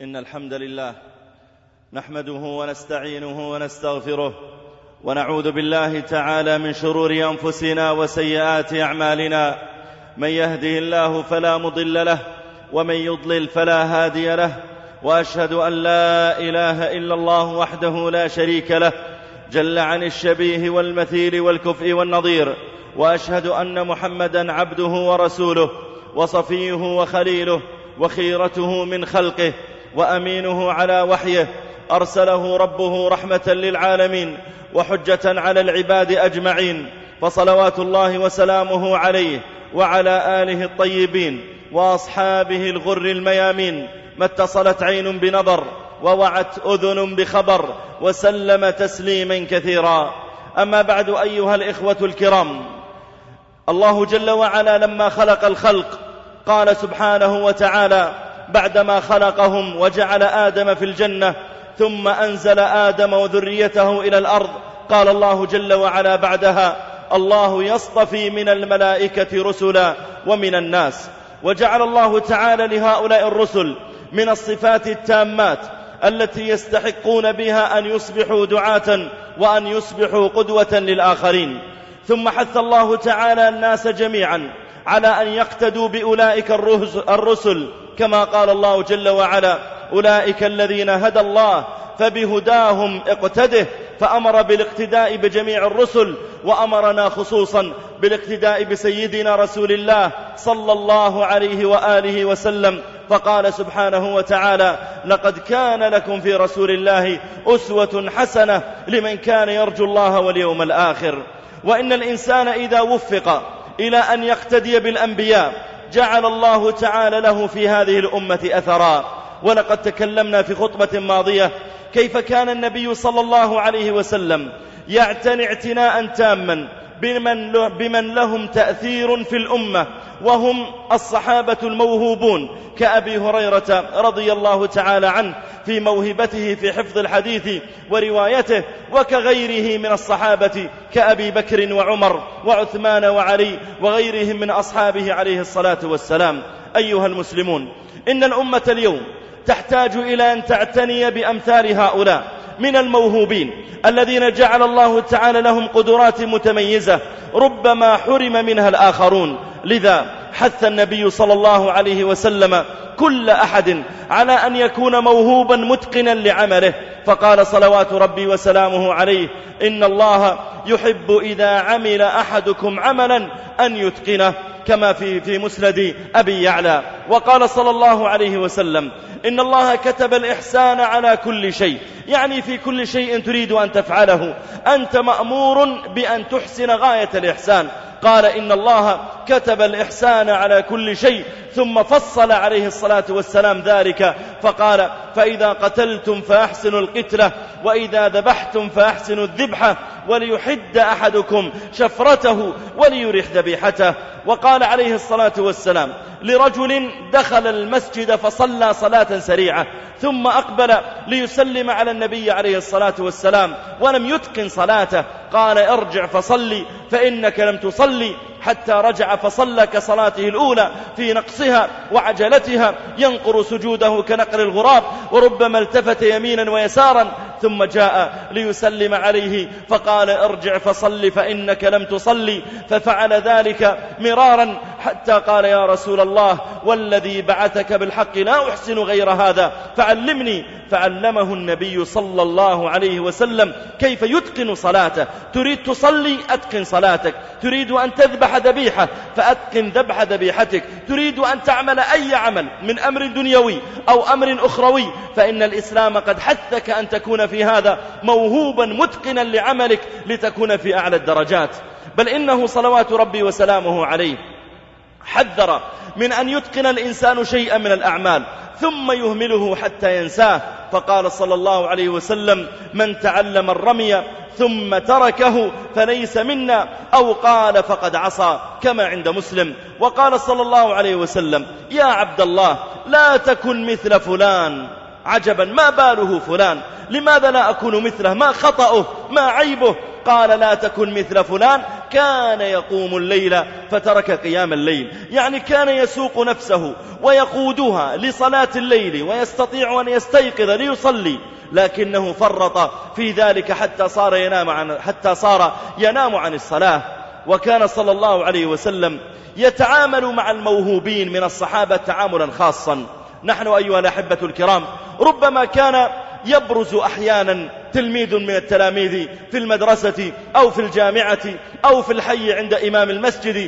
إن الحمد لله نحمده ونستعينه ونستغفره ونعوذ بالله تعالى من شرور أنفسنا وسيئات أعمالنا. من يهده الله فلا مضل له ومن يضلل فلا هادي له، وأشهد أن لا إله إلا الله وحده لا شريك له جل عن الشبيه والمثيل والكفء والنظير، وأشهد أن محمدا عبده ورسوله وصفيه وخليله وخيرته من خلقه وأمينه على وحيه، أرسله ربه رحمة للعالمين وحجة على العباد أجمعين، فصلوات الله وسلامه عليه وعلى آله الطيبين وأصحابه الغر الميامين. ما اتصلت عين بنظر ووعت أذن بخبر، وسلم تسليما كثيرا. أما بعد، أيها الإخوة الكرام، الله جل وعلا لما خلق الخلق قال سبحانه وتعالى بعدما خلقهم وجعل آدم في الجنة ثم أنزل آدم وذريته إلى الأرض، قال الله جل وعلا بعدها: الله يصطفي من الملائكة رسلا ومن الناس. وجعل الله تعالى لهؤلاء الرسل من الصفات التامات التي يستحقون بها أن يصبحوا دعاة وأن يصبحوا قدوة للآخرين. ثم حث الله تعالى الناس جميعا على أن يقتدوا بأولئك الرسل، كما قال الله جل وعلا: أولئك الذين هدى الله فبهداهم اقتده. فأمر بالاقتداء بجميع الرسل، وأمرنا خصوصا بالاقتداء بسيدنا رسول الله صلى الله عليه وآله وسلم، فقال سبحانه وتعالى: لقد كان لكم في رسول الله أسوة حسنة لمن كان يرجو الله واليوم الآخر. وإن الإنسان إذا وفق إلى أن يقتدي بالأنبياء جعل الله تعالى له في هذه الأمة أثرا. ولقد تكلمنا في خطبة ماضية كيف كان النبي صلى الله عليه وسلم يعتني اعتناء تاما بمن لهم تأثير في الأمة، وهم الصحابة الموهوبون كأبي هريرة رضي الله تعالى عنه في موهبته في حفظ الحديث وروايته، وكغيره من الصحابة كأبي بكر وعمر وعثمان وعلي وغيرهم من أصحابه عليه الصلاة والسلام. أيها المسلمون، إن الأمة اليوم تحتاج إلى أن تعتني بأمثال هؤلاء من الموهوبين الذين جعل الله تعالى لهم قدرات متميزة ربما حرم منها الآخرون. لذا حث النبي صلى الله عليه وسلم كل أحد على أن يكون موهوبا متقنا لعمله، فقال صلوات ربي وسلامه عليه: إن الله يحب إذا عمل أحدكم عملا أن يتقنه، كما في مسند أبي يعلى. وقال صلى الله عليه وسلم: إن الله كتب الإحسان على كل شيء، يعني في كل شيء تريد أن تفعله أنت مأمور بأن تحسن غاية الإحسان. قال: إن الله كتب الإحسان على كل شيء، ثم فصل عليه الصلاة والسلام ذلك فقال: فإذا قتلتم فأحسنوا القتلة، وإذا ذبحتم فأحسنوا الذبحة، وليحد أحدكم شفرته وليرح ذبيحته. وقال عليه الصلاة والسلام لرجل دخل المسجد فصلى صلاة سريعة ثم أقبل ليسلم على النبي عليه الصلاة والسلام ولم يتقن صلاته، قال: ارجع فصلي فإنك لم تصلي. حتى رجع فصلى كصلاته الأولى في نقصها وعجلتها، ينقر سجوده كنقر الغراب، وربما التفت يمينا ويسارا، ثم جاء ليسلم عليه فقال: ارجع فصل فإنك لم تصلي. ففعل ذلك مرارا حتى قال: يا رسول الله، والذي بعثك بالحق لا أحسن غير هذا فعلمني. فعلمه النبي صلى الله عليه وسلم كيف يتقن صلاته. تريد تصلي؟ أتقن صلاتك. تريد أن تذبح ذبيحة فأتقن ذبح ذبيحتك. تريد أن تعمل أي عمل من أمر دنيوي أو أمر أخروي، فإن الإسلام قد حثك أن تكون في هذا موهوبا متقنا لعملك لتكون في أعلى الدرجات. بل إنه صلوات ربي وسلامه عليه حذر من أن يتقن الإنسان شيئا من الأعمال ثم يهمله حتى ينساه، فقال صلى الله عليه وسلم: من تعلم الرمي ثم تركه فليس منا، أو قال فقد عصى، كما عند مسلم. وقال صلى الله عليه وسلم: يا عبد الله، لا تكن مثل فلان. عجبا، ما باله فلان؟ لماذا لا أكون مثله؟ ما خطأه؟ ما عيبه؟ قال: لا تكن مثل فلان، كان يقوم الليل فترك قيام الليل، يعني كان يسوق نفسه ويقودها لصلاة الليل ويستطيع أن يستيقظ ليصلي، لكنه فرط في ذلك حتى صار ينام عن الصلاة. وكان صلى الله عليه وسلم يتعامل مع الموهوبين من الصحابة تعاملا خاصا. نحن أيها الأحبة الكرام ربما كان يبرز أحيانا تلميذ من التلاميذ في المدرسة أو في الجامعة أو في الحي عند إمام المسجد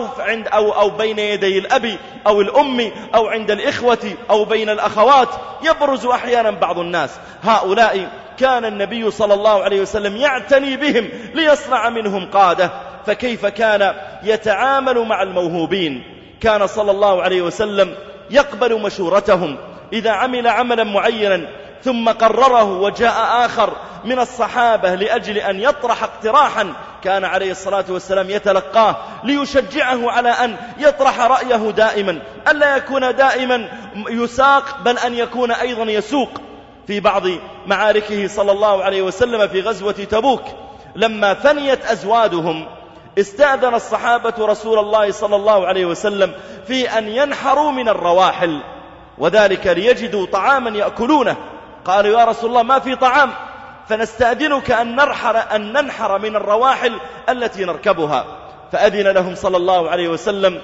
أو بين يدي الأب أو الأم أو عند الإخوة أو بين الأخوات، يبرز أحيانا بعض الناس. هؤلاء كان النبي صلى الله عليه وسلم يعتني بهم ليصنع منهم قادة. فكيف كان يتعامل مع الموهوبين؟ كان صلى الله عليه وسلم يقبل مشورتهم إذا عمل عملا معينا ثم قرره وجاء آخر من الصحابة لأجل أن يطرح اقتراحا، كان عليه الصلاة والسلام يتلقاه ليشجعه على أن يطرح رأيه دائما، ألا يكون دائما يساق بل أن يكون أيضا يسوق. في بعض معاركه صلى الله عليه وسلم في غزوة تبوك لما فنيت أزوادهم استأذن الصحابة رسول الله صلى الله عليه وسلم في أن ينحروا من الرواحل، وذلك ليجدوا طعاما يأكلونه. قالوا يا رسول الله ما في طعام، فنستأذنك أن ننحر من الرواحل التي نركبها. فأذن لهم صلى الله عليه وسلم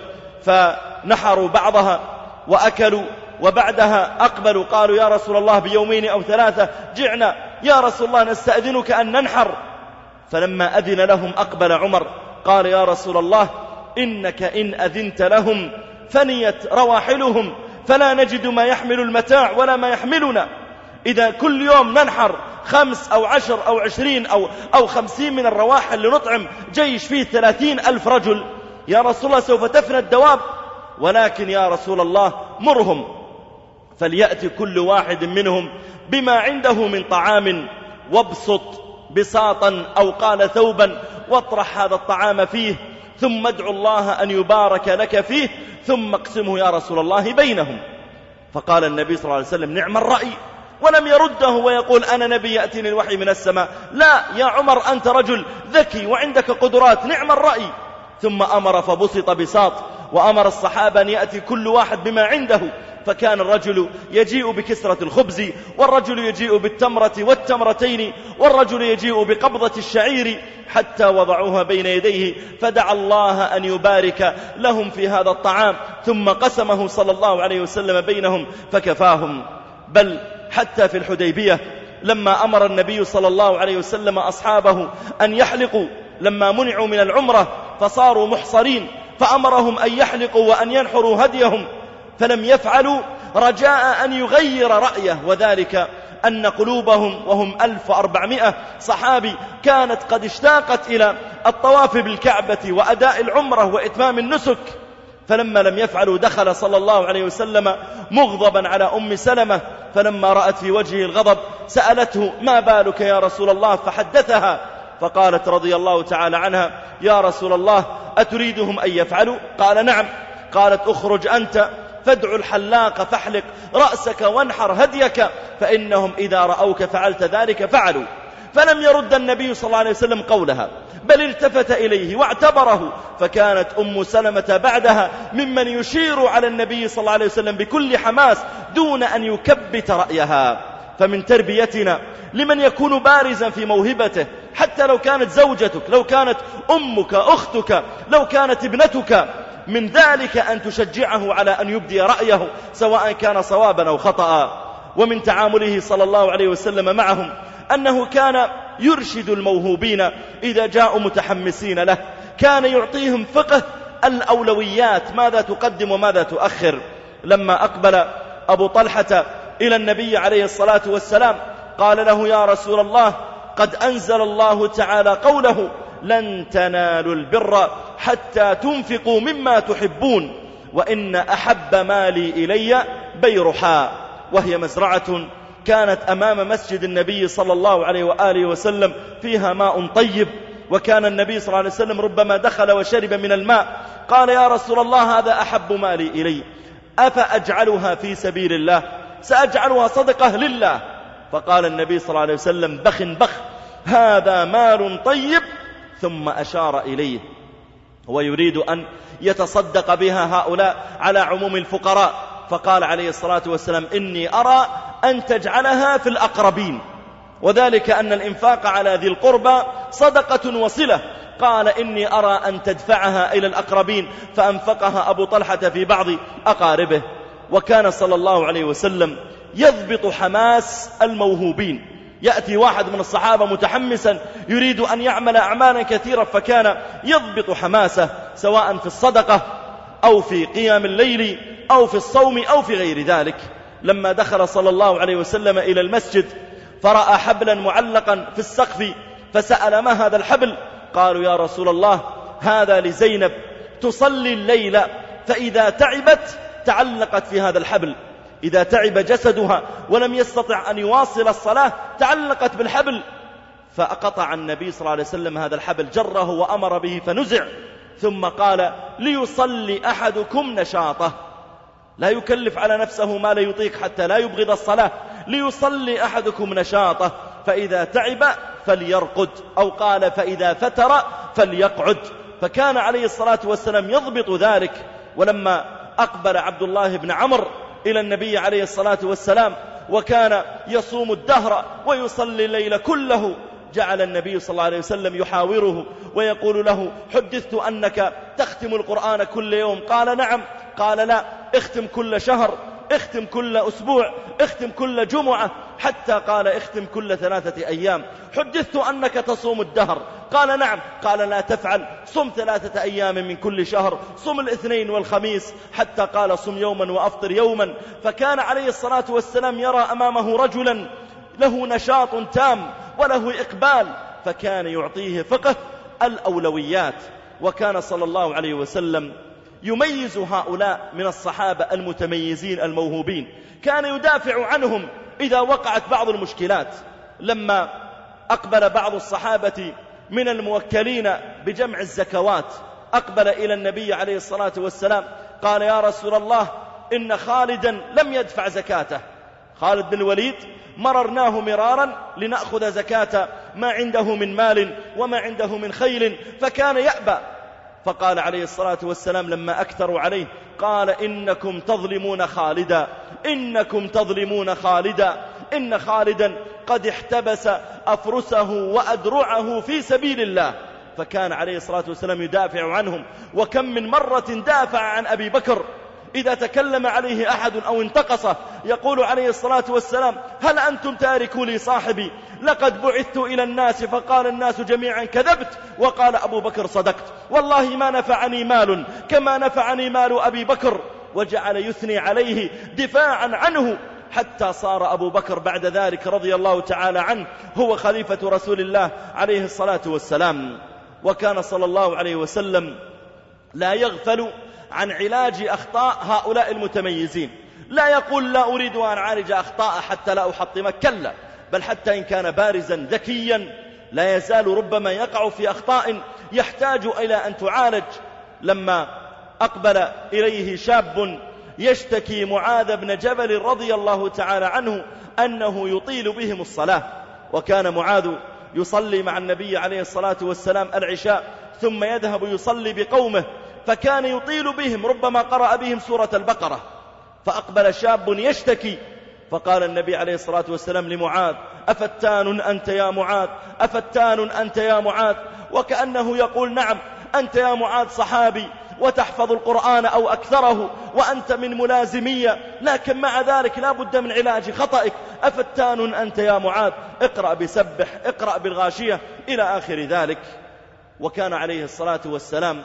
فنحروا بعضها وأكلوا، وبعدها أقبلوا قالوا يا رسول الله بيومين أو 3 جعنا، يا رسول الله نستأذنك أن ننحر. فلما أذن لهم أقبل عمر قال يا رسول الله إنك إن أذنت لهم فنيت رواحلهم فلا نجد ما يحمل المتاع ولا ما يحملنا، إذا كل يوم ننحر 5 أو 10 أو 20 أو 50 من الرواحل لنطعم جيش فيه 30,000 رجل، يا رسول الله سوف تفنى الدواب. ولكن يا رسول الله مرهم فليأتي كل واحد منهم بما عنده من طعام، وابسط بساطا أو قال ثوبا واطرح هذا الطعام فيه، ثم ادعو الله أن يبارك لك فيه، ثم اقسمه يا رسول الله بينهم. فقال النبي صلى الله عليه وسلم نعم الرأي، ولم يرده ويقول أنا نبي يأتيني الوحي من السماء، لا يا عمر أنت رجل ذكي وعندك قدرات، نعم الرأي. ثم أمر فبسط بساط، وأمر الصحابة أن يأتي كل واحد بما عنده، فكان الرجل يجيء بكسرة الخبز، والرجل يجيء بالتمرة والتمرتين، والرجل يجيء بقبضة الشعير، حتى وضعوها بين يديه فدعا الله أن يبارك لهم في هذا الطعام، ثم قسمه صلى الله عليه وسلم بينهم فكفاهم. بل حتى في الحديبية لما أمر النبي صلى الله عليه وسلم أصحابه أن يحلقوا لما منعوا من العمرة فصاروا محصرين، فأمرهم أن يحلقوا وأن ينحروا هديهم، فلم يفعلوا رجاء أن يغير رأيه، وذلك أن قلوبهم وهم 1400 صحابي كانت قد اشتاقت إلى الطواف بالكعبة وأداء العمرة وإتمام النسك. فلما لم يفعلوا دخل صلى الله عليه وسلم مغضبا على أم سلمة، فلما رأت في وجهه الغضب سألته ما بالك يا رسول الله، فحدثها، فقالت رضي الله تعالى عنها يا رسول الله أتريدهم أن يفعلوا؟ قال نعم. قالت اخرج أنت فادع الحلاق فاحلق رأسك وانحر هديك، فإنهم إذا رأوك فعلت ذلك فعلوا. فلم يرد النبي صلى الله عليه وسلم قولها، بل التفت إليه واعتبره، فكانت أم سلمة بعدها ممن يشير على النبي صلى الله عليه وسلم بكل حماس دون أن يكبت رأيها. فمن تربيتنا لمن يكون بارزا في موهبته، حتى لو كانت زوجتك، لو كانت أمك، أختك، لو كانت ابنتك، من ذلك أن تشجعه على أن يبدي رأيه سواء كان صوابا أو خطأ. ومن تعامله صلى الله عليه وسلم معهم أنه كان يرشد الموهوبين إذا جاءوا متحمسين له، كان يعطيهم فقه الأولويات، ماذا تقدم وماذا تؤخر. لما أقبل أبو طلحة إلى النبي عليه الصلاة والسلام قال له يا رسول الله قد أنزل الله تعالى قوله لن تنالوا البر حتى تنفقوا مما تحبون، وإن أحب مالي إلي بيرحاء، وهي مزرعة كانت أمام مسجد النبي صلى الله عليه وآله وسلم فيها ماء طيب، وكان النبي صلى الله عليه وسلم ربما دخل وشرب من الماء، قال يا رسول الله هذا أحب مالي إلي، أفأجعلها في سبيل الله؟ سأجعلها صدقة لله. فقال النبي صلى الله عليه وسلم بخ بخ، هذا مال طيب ثم أشار إليه ويريد أن يتصدق بها هؤلاء على عموم الفقراء، فقال عليه الصلاة والسلام: إني أرى أن تجعلها في الأقربين، وذلك أن الإنفاق على ذي القربى صدقة وصلة. قال: إني أرى أن تدفعها إلى الأقربين، فأنفقها أبو طلحة في بعض أقاربه. وكان صلى الله عليه وسلم يضبط حماس الموهوبين. يأتي واحد من الصحابة متحمسا يريد أن يعمل أعمالا كثيرة، فكان يضبط حماسه سواء في الصدقة أو في قيام الليل أو في الصوم أو في غير ذلك. لما دخل صلى الله عليه وسلم إلى المسجد فرأى حبلا معلقا في السقف، فسأل: ما هذا الحبل؟ قالوا: يا رسول الله، هذا لزينب تصلي الليل، فإذا تعبت تعلقت في هذا الحبل، إذا تعب جسدها ولم يستطع أن يواصل الصلاة تعلقت بالحبل. فأقطع النبي صلى الله عليه وسلم هذا الحبل، جره وأمر به فنزع، ثم قال: ليصلي أحدكم نشاطه، لا يكلف على نفسه ما لا يطيق حتى لا يبغض الصلاة، ليصلي أحدكم نشاطه، فإذا تعب فليرقد، أو قال: فإذا فتر فليقعد. فكان عليه الصلاة والسلام يضبط ذلك. ولما أقبل عبد الله بن عمرو إلى النبي عليه الصلاة والسلام وكان يصوم الدهر ويصلي الليل كله، جعل النبي صلى الله عليه وسلم يحاوره ويقول له: حدثت أنك تختم القرآن كل يوم. قال: نعم. قال: لا، اختم كل شهر، اختم كل أسبوع، اختم كل جمعة، حتى قال: اختم كل 3 أيام. حدثت أنك تصوم الدهر. قال: نعم. قال: لا تفعل، صم 3 أيام من كل شهر، صم الاثنين والخميس، حتى قال: صم يوما وأفطر يوما. فكان عليه الصلاة والسلام يرى أمامه رجلا له نشاط تام وله إقبال، فكان يعطيه فقه الأولويات. وكان صلى الله عليه وسلم يميز هؤلاء من الصحابة المتميزين الموهوبين، كان يدافع عنهم إذا وقعت بعض المشكلات. لما أقبل بعض الصحابة من الموكلين بجمع الزكوات أقبل إلى النبي عليه الصلاة والسلام قال: يا رسول الله، إن خالدا لم يدفع زكاته. خالد بن الوليد مررناه مرارا لنأخذ زكاة ما عنده من مال وما عنده من خيل، فكان يأبى. فقال عليه الصلاة والسلام لما أكثروا عليه: قال: إنكم تظلمون خالدا، إنكم تظلمون خالدا، إن خالدا قد احتبس أفرسه وأدرعه في سبيل الله. فكان عليه الصلاة والسلام يدافع عنهم. وكم من مرة دافع عن أبي بكر إذا تكلم عليه أحد أو انتقصه، يقول عليه الصلاة والسلام: هل أنتم تاركوا لي صاحبي؟ لقد بعثت إلى الناس فقال الناس جميعا كذبت، وقال أبو بكر صدقت، والله ما نفعني مال كما نفعني مال أبي بكر. وجعل يثني عليه دفاعا عنه، حتى صار أبو بكر بعد ذلك رضي الله تعالى عنه هو خليفة رسول الله عليه الصلاة والسلام. وكان صلى الله عليه وسلم لا يغفل عن علاج أخطاء هؤلاء المتميزين. لا يقول: لا أريد أن أعالج أخطاء حتى لا أحطمك، كلا، بل حتى إن كان بارزا ذكيا لا يزال ربما يقع في أخطاء يحتاج إلى أن تعالج. لما أقبل إليه شاب يشتكي معاذ بن جبل رضي الله تعالى عنه أنه يطيل بهم الصلاة، وكان معاذ يصلي مع النبي عليه الصلاة والسلام العشاء ثم يذهب يصلي بقومه، فكان يطيل بهم، ربما قرأ بهم سورة البقرة. فأقبل شاب يشتكي، فقال النبي عليه الصلاة والسلام لمعاذ: أفتان أنت يا معاذ، أفتان أنت يا معاذ. وكأنه يقول: نعم، أنت يا معاذ صحابي وتحفظ القرآن أو أكثره وأنت من ملازمية، لكن مع ذلك لا بد من علاج خطئك. أفتان أنت يا معاذ، اقرأ بسبح، اقرأ بالغاشية، إلى آخر ذلك. وكان عليه الصلاة والسلام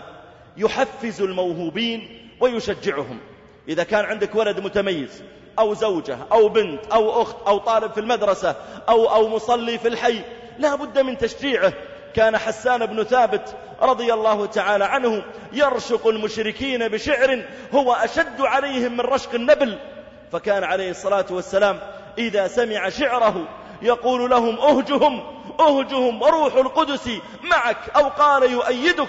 يحفز الموهوبين ويشجعهم. إذا كان عندك ولد متميز أو زوجة أو بنت أو أخت أو طالب في المدرسة أو مصلي في الحي، لا بد من تشجيعه. كان حسان بن ثابت رضي الله تعالى عنه يرشق المشركين بشعر هو أشد عليهم من رشق النبل. فكان عليه الصلاة والسلام إذا سمع شعره يقول لهم: أهجهم أهجهم وروح القدس معك، أو قال يؤيدك.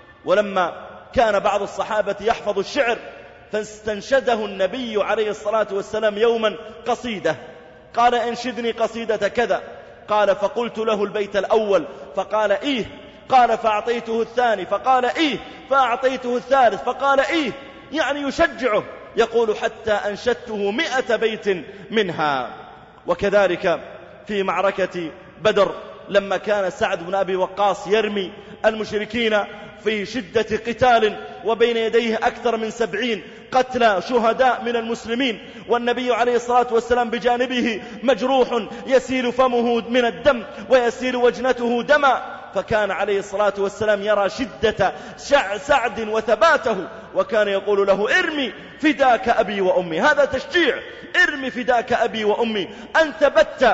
ولما كان بعض الصحابة يحفظ الشعر فاستنشده النبي عليه الصلاة والسلام يوما قصيدة، قال: انشدني قصيدة كذا. قال: فقلت له البيت الأول، فقال: إيه. قال فأعطيته الثاني فقال إيه، فأعطيته الثالث فقال إيه، يعني يشجعه. يقول حتى أنشدته 100 بيت منها. وكذلك في معركة بدر لما كان سعد بن أبي وقاص يرمي المشركين في شدة قتال وبين يديه أكثر من 70 قتلى شهداء من المسلمين، والنبي عليه الصلاة والسلام بجانبه مجروح يسيل فمه من الدم ويسيل وجنته دما، فكان عليه الصلاة والسلام يرى شدة سعد وثباته، وكان يقول له ارمي فداك أبي وأمي. هذا تشجيع، ارمي فداك أبي وأمي، أن ثبت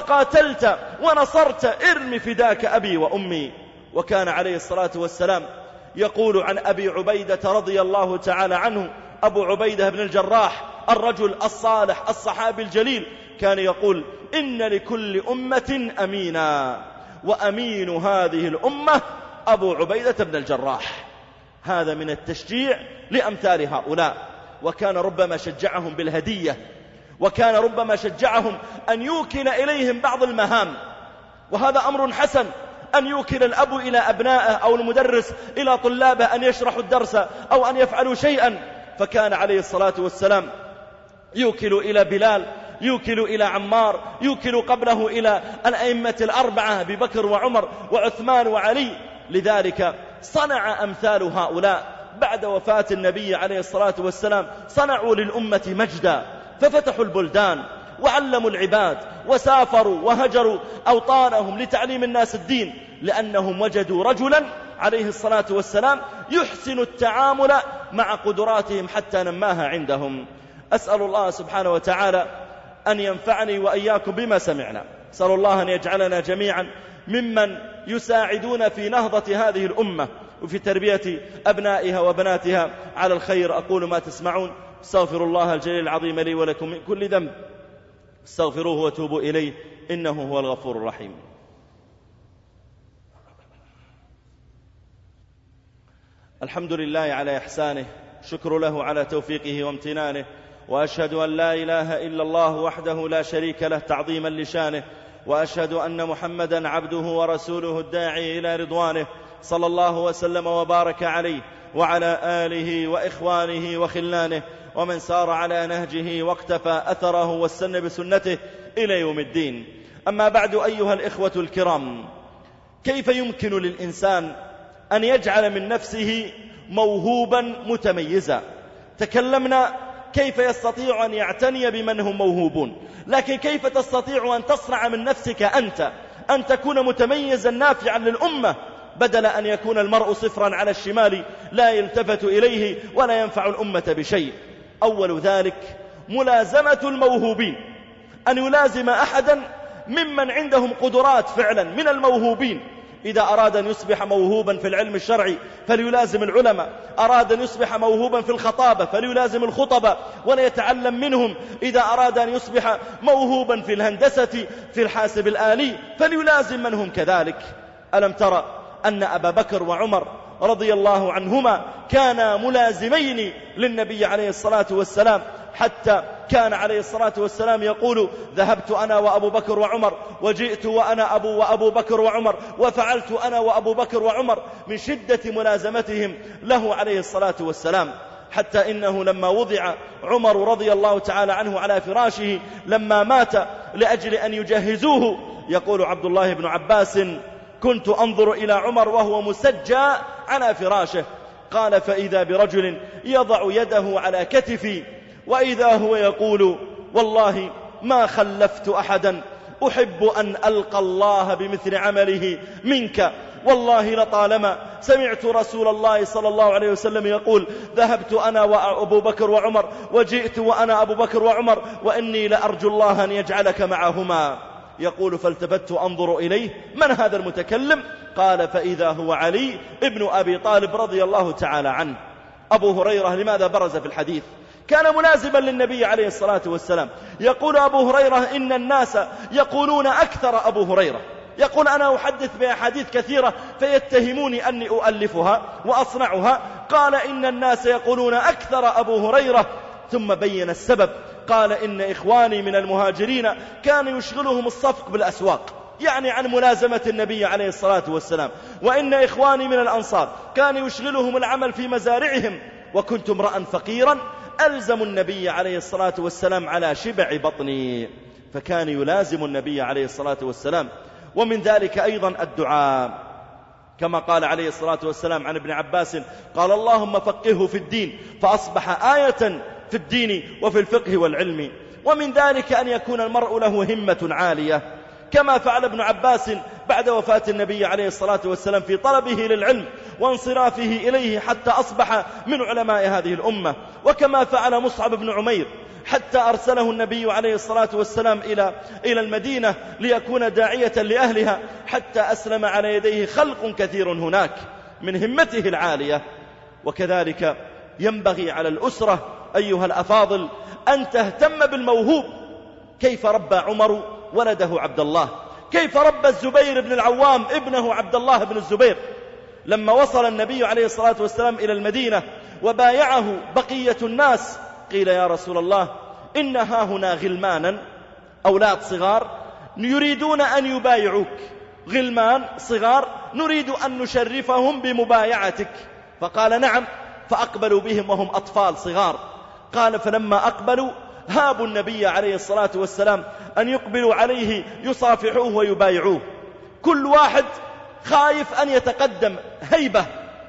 وقاتلت ونصرت، ارمي فداك أبي وأمي. وكان عليه الصلاة والسلام يقول عن أبي عبيدة رضي الله تعالى عنه، أبو عبيدة بن الجراح الرجل الصالح الصحابي الجليل، كان يقول إن لكل أمة أمينا، وأمين هذه الأمة أبو عبيدة بن الجراح. هذا من التشجيع لأمثال هؤلاء. وكان ربما شجعهم بالهدية، وكان ربما شجعهم أن يوكل إليهم بعض المهام، وهذا أمر حسن، أن يوكل الأب إلى أبنائه أو المدرس إلى طلابه أن يشرحوا الدرس أو أن يفعلوا شيئا. فكان عليه الصلاة والسلام يوكل إلى بلال، يوكل إلى عمار، يوكل قبله إلى الأئمة الأربعة أبي بكر وعمر وعثمان وعلي. لذلك صنع أمثال هؤلاء بعد وفاة النبي عليه الصلاة والسلام، صنعوا للأمة مجدا، ففتحوا البلدان وعلموا العباد وسافروا وهجروا أوطانهم لتعليم الناس الدين، لأنهم وجدوا رجلا عليه الصلاة والسلام يحسن التعامل مع قدراتهم حتى نماها عندهم. أسأل الله سبحانه وتعالى أن ينفعني وإياكم بما سمعنا. أسأل الله أن يجعلنا جميعا ممن يساعدون في نهضة هذه الأمة وفي تربية أبنائها وبناتها على الخير. أقول ما تسمعون، استغفر الله الجليل العظيم لي ولكم من كل ذنب، استغفروه وتوبوا إليه إنه هو الغفور الرحيم. الحمد لله على إحسانه، شكر له على توفيقه وامتنانه، وأشهد أن لا إله إلا الله وحده لا شريك له تعظيما لشانه، وأشهد أن محمدا عبده ورسوله الداعي إلى رضوانه، صلى الله وسلم وبارك عليه وعلى آله وإخوانه وخلانه ومن سار على نهجه واقتفى أثره واستنى بسنته إلى يوم الدين. أما بعد أيها الإخوة الكرام، كيف يمكن للإنسان أن يجعل من نفسه موهوبا متميزا؟ تكلمنا كيف يستطيع أن يعتني بمن هم موهوبون، لكن كيف تستطيع أن تصنع من نفسك أنت أن تكون متميزا نافعا للأمة، بدل أن يكون المرء صفرا على الشمال لا يلتفت إليه ولا ينفع الأمة بشيء؟ أول ذلك ملازمة الموهوبين، أن يلازم أحدا ممن عندهم قدرات فعلا من الموهوبين. إذا أراد أن يصبح موهوبا في العلم الشرعي فليلازم العلماء، أراد أن يصبح موهوبا في الخطابة فليلازم الخطبة وليتعلم منهم، إذا أراد أن يصبح موهوبا في الهندسة في الحاسب الآلي فليلازم من هم كذلك. ألم ترى أن أبا بكر وعمر رضي الله عنهما كانا ملازمين للنبي عليه الصلاة والسلام، حتى كان عليه الصلاة والسلام يقول ذهبت أنا وأبو بكر وعمر، وجئت وأنا وأبو بكر وعمر، وفعلت أنا وأبو بكر وعمر، من شدة ملازمتهم له عليه الصلاة والسلام. حتى إنه لما وضع عمر رضي الله تعالى عنه على فراشه لما مات لأجل أن يجهزوه، يقول عبد الله بن عباس كنت أنظر إلى عمر وهو مسجى على فراشه، قال فإذا برجل يضع يده على كتفي وإذا هو يقول والله ما خلفت أحدا أحب أن ألقى الله بمثل عمله منك، والله لطالما سمعت رسول الله صلى الله عليه وسلم يقول ذهبت أنا وأبو بكر وعمر وجئت وأنا أبو بكر وعمر وإني لأرجو الله أن يجعلك معهما. يقول فالتفت أنظر إليه من هذا المتكلم؟ قال فإذا هو علي ابن أبي طالب رضي الله تعالى عنه. أبو هريرة لماذا برز في الحديث؟ كان ملازما للنبي عليه الصلاة والسلام. يقول أبو هريرة إن الناس يقولون أكثر أبو هريرة، يقول أنا أحدث بأحاديث كثيرة فيتهموني أني أؤلفها وأصنعها، قال إن الناس يقولون أكثر أبو هريرة، ثم بين السبب، قال إن إخواني من المهاجرين كان يشغلهم الصفق بالأسواق، يعني عن ملازمة النبي عليه الصلاة والسلام، وإن إخواني من الأنصار كان يشغلهم العمل في مزارعهم، وكنت امرأ فقيرا ألزم النبي عليه الصلاة والسلام على شبع بطني. فكان يلازم النبي عليه الصلاة والسلام. ومن ذلك أيضا الدعاء، كما قال عليه الصلاة والسلام عن ابن عباس قال اللهم فقهه في الدين، فأصبح آية في الدين وفي الفقه والعلم. ومن ذلك أن يكون المرء له همة عالية، كما فعل ابن عباس بعد وفاة النبي عليه الصلاة والسلام في طلبه للعلم وانصرافه إليه حتى أصبح من علماء هذه الأمة، وكما فعل مصعب بن عمير حتى أرسله النبي عليه الصلاة والسلام إلى المدينة ليكون داعية لأهلها، حتى أسلم على يديه خلق كثير هناك من همته العالية. وكذلك ينبغي على الأسرة أيها الأفاضل أن تهتم بالموهوب. كيف ربى عمر ولده عبد الله، كيف ربى الزبير بن العوام ابنه عبد الله بن الزبير. لما وصل النبي عليه الصلاة والسلام إلى المدينة وبايعه بقية الناس، قيل يا رسول الله إن ها هنا غلمانا أولاد صغار يريدون أن يبايعوك، غلمان صغار نريد أن نشرفهم بمبايعتك. فقال نعم، فأقبلوا بهم وهم أطفال صغار. قال فلما أقبلوا هابوا النبي عليه الصلاة والسلام أن يقبلوا عليه يصافحوه ويبايعوه، كل واحد خايف أن يتقدم هيبة.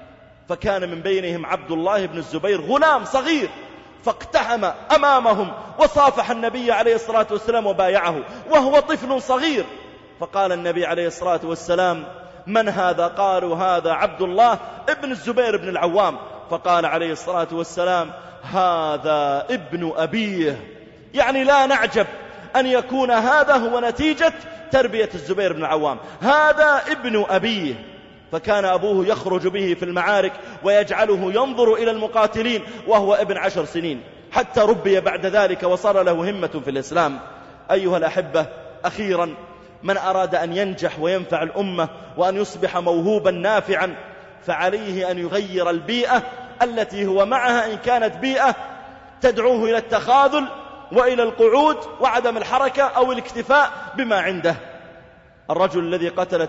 فكان من بينهم عبد الله بن الزبير غلام صغير، فاقتحم أمامهم وصافح النبي عليه الصلاة والسلام وبايعه وهو طفل صغير. فقال النبي عليه الصلاة والسلام من هذا؟ قالوا هذا عبد الله ابن الزبير بن العوام. فقال عليه الصلاة والسلام هذا ابن أبيه، يعني لا نعجب أن يكون هذا هو نتيجة تربية الزبير بن العوام، هذا ابن أبيه. فكان أبوه يخرج به في المعارك ويجعله ينظر إلى المقاتلين وهو ابن 10 سنين، حتى ربي بعد ذلك وصار له همة في الإسلام. أيها الأحبة، أخيرا من أراد أن ينجح وينفع الأمة وأن يصبح موهوبا نافعا فعليه أن يغير البيئة التي هو معها، إن كانت بيئة تدعوه إلى التخاذل وإلى القعود وعدم الحركة أو الاكتفاء بما عنده. الرجل الذي قتل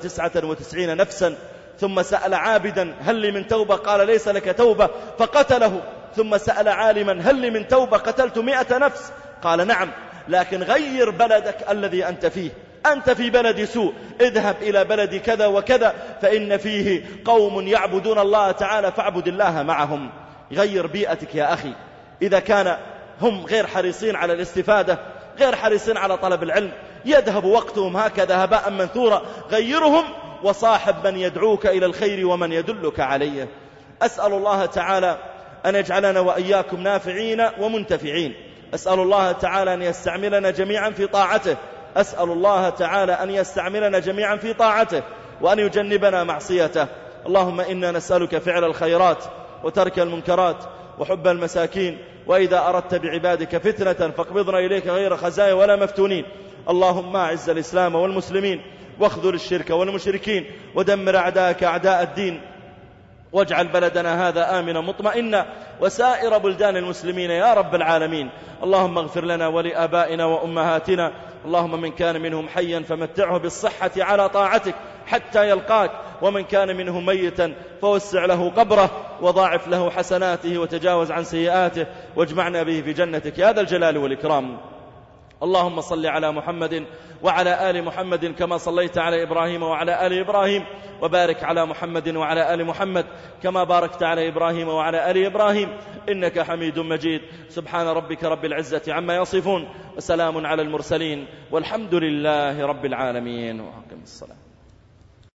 99 نفسا ثم سأل عابدا هل لي من توبة؟ قال ليس لك توبة، فقتله. ثم سأل عالما هل لي من توبة؟ قتلت 100 نفس، قال نعم، لكن غير بلدك الذي أنت فيه، أنت في بلد سوء، اذهب إلى بلد كذا وكذا فإن فيه قوم يعبدون الله تعالى فاعبد الله معهم. غير بيئتك يا أخي. إذا كان هم غير حريصين على الاستفادة، غير حريصين على طلب العلم، يذهب وقتهم هكذا هباء منثورا، غيرهم وصاحب من يدعوك إلى الخير ومن يدلك عليه. أسأل الله تعالى أن يجعلنا وإياكم نافعين ومنتفعين. أسأل الله تعالى أن يستعملنا جميعا في طاعته. أسأل الله تعالى أن يستعملنا جميعا في طاعته وأن يجنبنا معصيته. اللهم إنا نسألك فعل الخيرات وترك المنكرات وحب المساكين، وإذا أردت بعبادك فتنة فاقبضنا إليك غير خزايا ولا مفتونين. اللهم أعز الإسلام والمسلمين واخذل الشرك والمشركين ودمر أعداءك أعداء الدين، واجعل بلدنا هذا آمنا مطمئنا وسائر بلدان المسلمين يا رب العالمين. اللهم اغفر لنا ولآبائنا وأمهاتنا، اللهم من كان منهم حيا فمتعه بالصحة على طاعتك حتى يلقاك، ومن كان منهم ميتا فوسع له قبره وضاعف له حسناته وتجاوز عن سيئاته، واجمعنا به في جنتك يا ذا الجلال والإكرام. اللهم صل على محمد وعلى آل محمد كما صليت على إبراهيم وعلى آل إبراهيم، وبارك على محمد وعلى آل محمد كما باركت على إبراهيم وعلى آل إبراهيم إنك حميد مجيد. سبحان ربك رب العزة عما يصفون، وسلام على المرسلين، والحمد لله رب العالمين. وأقم الصلاة.